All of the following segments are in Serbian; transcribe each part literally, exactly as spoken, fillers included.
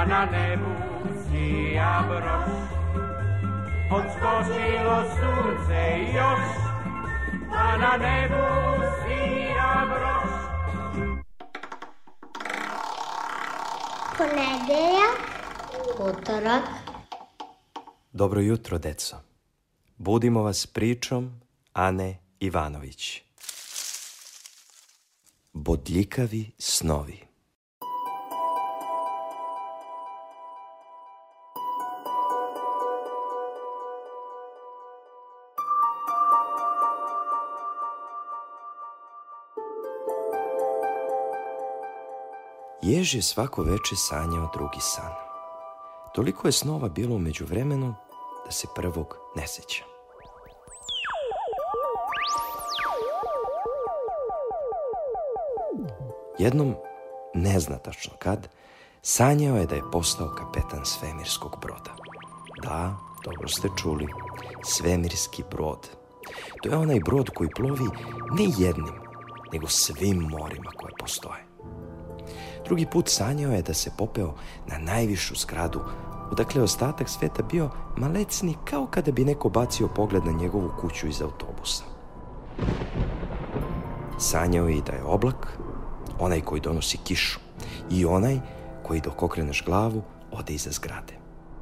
pa na nebu sija broš. Odskočilo sunce još, pa na nebu sija broš. Ponedeljak, utorak. Dobro jutro, deco. Budimo vas pričom Ane Ivanović. Bodljikavi snovi. Jež je svako veče sanjao drugi san. Toliko je snova bilo u međuvremenu da se prvog ne sjeća. Jednom, ne zna tačno kad, sanjao je da je postao kapetan svemirskog broda. Da, dobro ste čuli, svemirski brod. To je onaj brod koji plovi ne jednim, nego svim morima koje postoje. Drugi put sanjao je da se popeo na najvišu zgradu, odakle je ostatak sveta bio malecni kao kada bi neko bacio pogled na njegovu kuću iz autobusa. Sanjao je i da je oblak, onaj koji donosi kišu, i onaj koji dok okreneš glavu ode iza zgrade.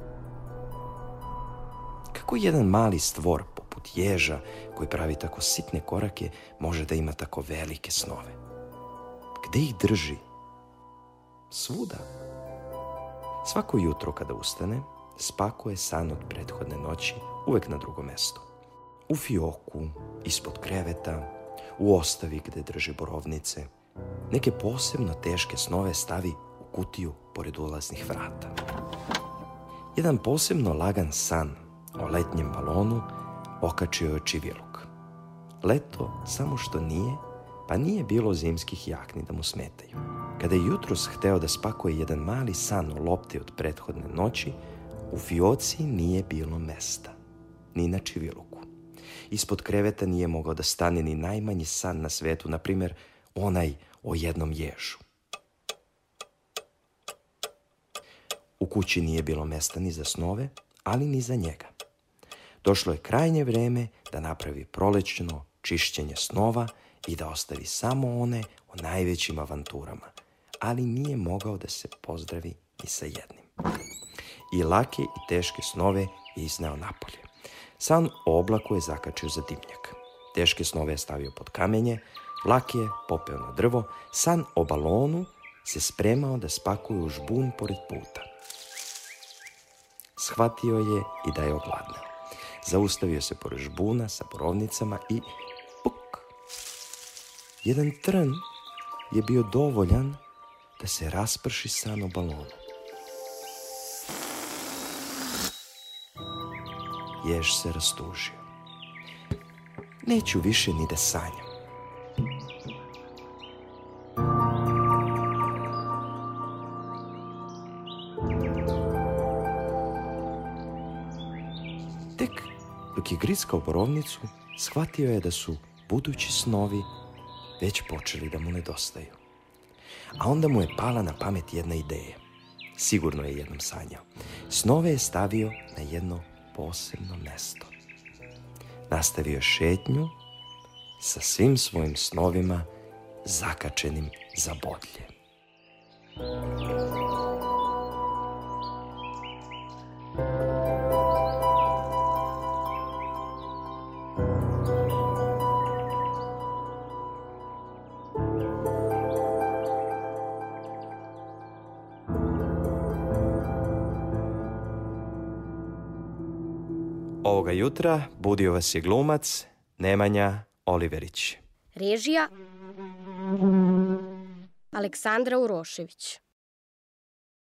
Kako jedan mali stvor poput ježa koji pravi tako sitne korake može da ima tako velike snove? Gde ih drži? Svuda. Svako jutro kada ustane, spakuje san od prethodne noći uvek na drugo mesto. U fioku, ispod kreveta, u ostavi gde drži borovnice. Neke posebno teške snove stavi u kutiju pored ulaznih vrata. Jedan posebno lagan san o letnjem balonu okačio je očiviluk. Leto samo što nije, pa nije bilo zimskih jakni da mu smetaju. Kada je jutros hteo da spakuje jedan mali san o lopti od prethodne noći, u fioci nije bilo mesta, ni na čiviluku. Ispod kreveta nije mogao da stane ni najmanji san na svetu, na primjer onaj o jednom ježu. U kući nije bilo mesta ni za snove, ali ni za njega. Došlo je krajnje vreme da napravi prolećno čišćenje snova i da ostavi samo one o najvećim avanturama, ali nije mogao da se pozdravi ni sa jednim. I lake i teške snove je izneo napolje. San o oblaku je zakačio za dimnjak. Teške snove je stavio pod kamenje, lake je popeo na drvo, san o balonu se spremao da spakuje u žbun pored puta. Shvatio je i da je ogladneo. Zaustavio se pored žbuna sa borovnicama i puk! Jedan trn je bio dovoljan da se rasprši san o balonu. Jež se rastužio. Neću više ni da sanjam. Tek dok je grickao borovnicu, shvatio je da su budući snovi već počeli da mu nedostaju. A onda mu je pala na pamet jedna ideja. Sigurno je jednom sanjao. Snove je stavio na jedno posebno mesto. Nastavio je šetnju sa svim svojim snovima zakačenim za bodlje. Ovoga jutra budio vas je glumac Nemanja Oliverić. Režija Aleksandra Urošević.